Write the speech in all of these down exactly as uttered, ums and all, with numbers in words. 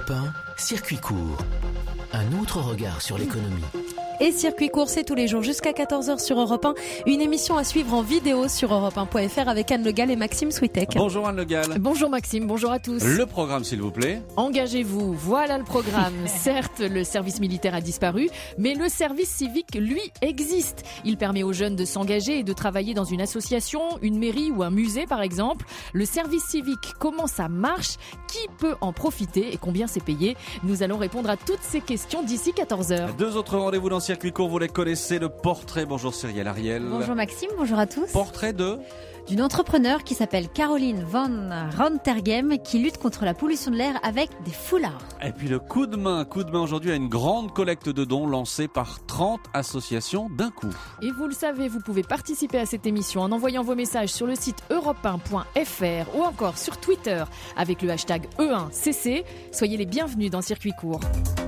Europe un, circuit court. Un autre regard sur l'économie. Et Circuit court, c'est tous les jours jusqu'à quatorze heures sur Europe un. Une émission à suivre en vidéo sur europe un point f r avec Anne Le Gall et Maxime Switek. Bonjour Anne Le Gall. Bonjour Maxime, bonjour à tous. Le programme s'il vous plaît. Engagez-vous, voilà le programme. Certes, le service militaire a disparu, mais le service civique, lui, existe. Il permet aux jeunes de s'engager et de travailler dans une association, une mairie ou un musée par exemple. Le service civique, comment ça marche? Qui peut en profiter et combien c'est payé? Nous allons répondre à toutes ces questions d'ici quatorze heures. Deux autres rendez-vous dans Circuit court, vous les connaissez, le portrait. Bonjour Cyrielle Ariel. Bonjour Maxime, bonjour à tous. Portrait de d'une entrepreneur qui s'appelle Caroline Van Rantergem qui lutte contre la pollution de l'air avec des foulards. Et puis le coup de main, coup de main aujourd'hui à une grande collecte de dons lancée par trente associations d'un coup. Et vous le savez, vous pouvez participer à cette émission en envoyant vos messages sur le site europe un point f r ou encore sur Twitter avec le hashtag E un C C. Soyez les bienvenus dans Circuit court.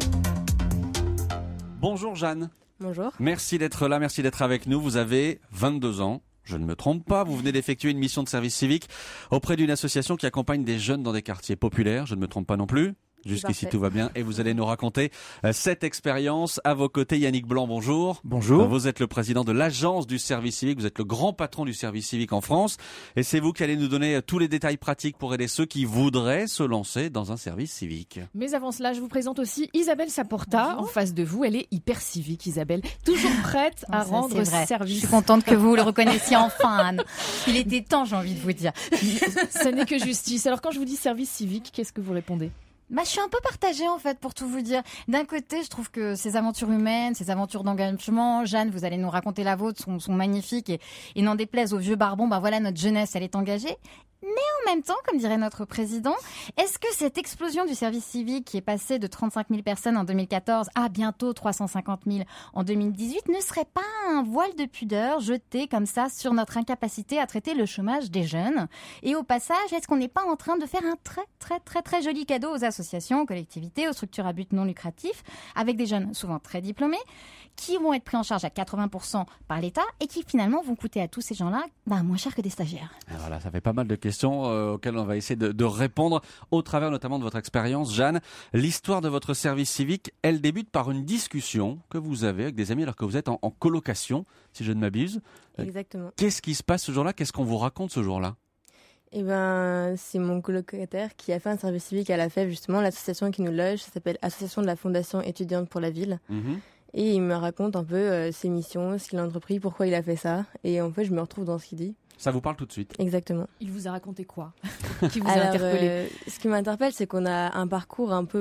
Bonjour Jeanne. Bonjour. Merci d'être là, merci d'être avec nous. Vous avez vingt-deux ans. Je ne me trompe pas, vous venez d'effectuer une mission de service civique auprès d'une association qui accompagne des jeunes dans des quartiers populaires. Je ne me trompe pas non plus. Jusqu'ici tout va bien et vous allez nous raconter euh, cette expérience. À vos côtés, Yannick Blanc, bonjour. Bonjour. Euh, vous êtes le président de l'agence du service civique, vous êtes le grand patron du service civique en France et c'est vous qui allez nous donner euh, tous les détails pratiques pour aider ceux qui voudraient se lancer dans un service civique. Mais avant cela, je vous présente aussi Isabelle Saporta. Bonjour. En face de vous, elle est hyper civique, Isabelle, toujours prête à ça, rendre service. Je suis contente que vous le reconnaissiez enfin, Anne. Il était temps, j'ai envie de vous dire. Ce n'est que justice. Alors quand je vous dis service civique, qu'est-ce que vous répondez ? Bah, je suis un peu partagée en fait pour tout vous dire. D'un côté, je trouve que ces aventures humaines, ces aventures d'engagement, Jeanne, vous allez nous raconter la vôtre, sont, sont magnifiques et, et n'en déplaise aux vieux barbons, bah voilà, notre jeunesse, elle est engagée. Mais en même temps, comme dirait notre président, est-ce que cette explosion du service civique qui est passé de trente-cinq mille personnes en deux mille quatorze à bientôt trois cent cinquante mille en deux mille dix-huit ne serait pas un voile de pudeur jeté comme ça sur notre incapacité à traiter le chômage des jeunes? Et au passage, est-ce qu'on n'est pas en train de faire un très très très très joli cadeau aux associations, aux collectivités, aux structures à but non lucratif, avec des jeunes souvent très diplômés, qui vont être pris en charge à quatre-vingts pour cent par l'État et qui finalement vont coûter à tous ces gens-là bah, moins cher que des stagiaires? Voilà, ça fait pas mal de questions euh, auxquelles on va essayer de, de répondre au travers notamment de votre expérience. Jeanne, l'histoire de votre service civique, elle débute par une discussion que vous avez avec des amis alors que vous êtes en, en colocation, si je ne m'abuse. Exactement. Euh, qu'est-ce qui se passe ce jour-là? Qu'est-ce qu'on vous raconte ce jour-là? Eh ben, c'est mon colocataire qui a fait un service civique à la F E V, justement, l'association qui nous loge. Ça s'appelle Association de la Fondation étudiante pour la ville. Mmh. Et il me raconte un peu euh, ses missions, ce qu'il a entrepris, pourquoi il a fait ça. Et en fait, je me retrouve dans ce qu'il dit. Ça vous parle tout de suite? Exactement. Il vous a raconté quoi? Qui vous Alors, a interpellé? euh, Ce qui m'interpelle, c'est qu'on a un parcours un peu